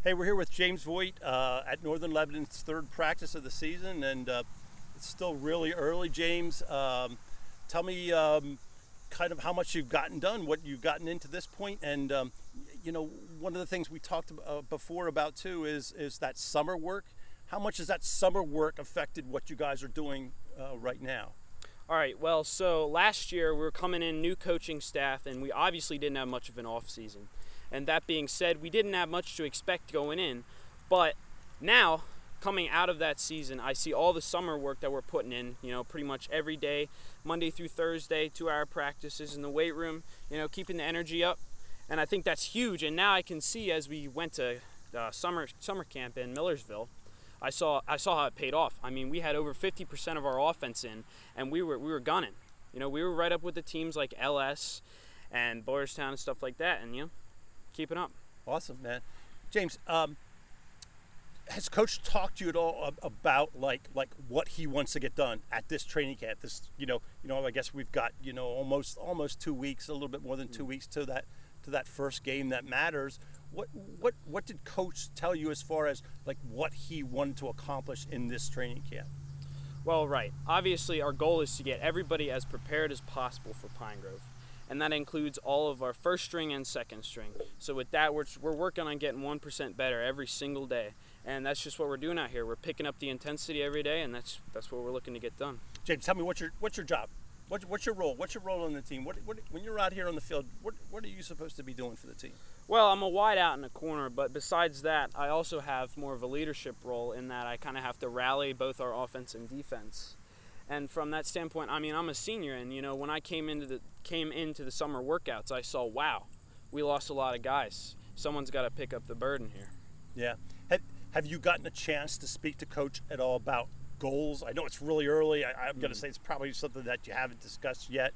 Hey, we're here with James Voigt at Northern Lebanon's third practice of the season, and it's still really early. James, tell me kind of how much you've gotten done, what you've gotten into this point, and one of the things we talked before about too is that summer work. How much has that summer work affected what you guys are doing right now? All right, well, so last year we were coming in new coaching staff, and we obviously didn't have much of an off season. And that being said, we didn't have much to expect going in, but now coming out of that season, I see all the summer work that we're putting in, pretty much every day, Monday through Thursday, 2-hour practices in the weight room, keeping the energy up. And I think that's huge. And now I can see, as we went to summer camp in Millersville, I saw how it paid off. I mean, we had over 50% of our offense in, and we were gunning. We were right up with the teams like LS and Boyerstown and stuff like that, and keeping up. Awesome, man. James, has Coach talked to you at all about like what he wants to get done at this training camp? This, I guess we've got almost 2 weeks, a little bit more than 2 weeks to that first game that matters. What did Coach tell you as far as like what he wanted to accomplish in this training camp? Well, right. Obviously, our goal is to get everybody as prepared as possible for Pine Grove. And that includes all of our first string and second string. So with that, we're working on getting 1% better every single day. And that's just what we're doing out here. We're picking up the intensity every day, and that's what we're looking to get done. James, tell me what's your job? What's your role? What's your role on the team? When you're out here on the field, what are you supposed to be doing for the team? Well, I'm a wide out in the corner, but besides that, I also have more of a leadership role in that I kind of have to rally both our offense and defense. And from that standpoint, I mean, I'm a senior, and when I came into the summer workouts, I saw, wow, we lost a lot of guys. Someone's got to pick up the burden here. Yeah. Have you gotten a chance to speak to Coach at all about goals? I know it's really early. I'm going to say it's probably something that you haven't discussed yet.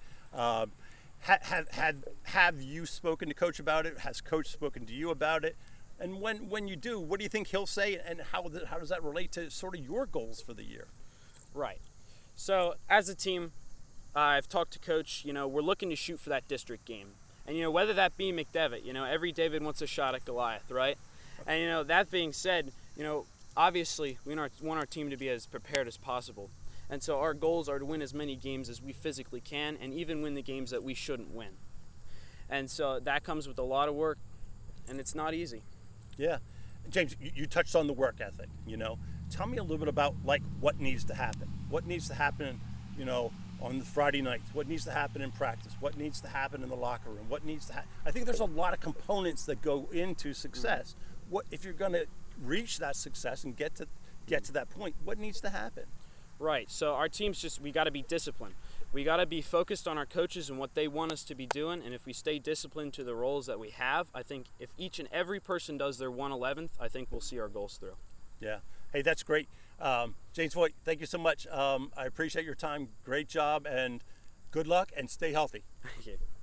Have you spoken to Coach about it? Has Coach spoken to you about it? And when you do, what do you think he'll say, and how does that relate to sort of your goals for the year? Right. So as a team, I've talked to Coach. We're looking to shoot for that district game, and whether that be McDevitt, every David wants a shot at Goliath, right? And that being said, obviously we want our team to be as prepared as possible, and so our goals are to win as many games as we physically can, and even win the games that we shouldn't win. And so that comes with a lot of work, and it's not easy. Yeah, James, you touched on the work ethic. Tell me a little bit about like what needs to happen. What needs to happen, on the Friday nights? What needs to happen in practice? What needs to happen in the locker room? What needs to happen? I think there's a lot of components that go into success. What if you're going to reach that success and get to that point? What needs to happen? Right. So our team's we got to be disciplined. We got to be focused on our coaches and what they want us to be doing. And if we stay disciplined to the roles that we have, I think if each and every person does their 1/11th, I think we'll see our goals through. Yeah. Hey, that's great. James Voigt, thank you so much. I appreciate your time. Great job, and good luck, and stay healthy. Thank you.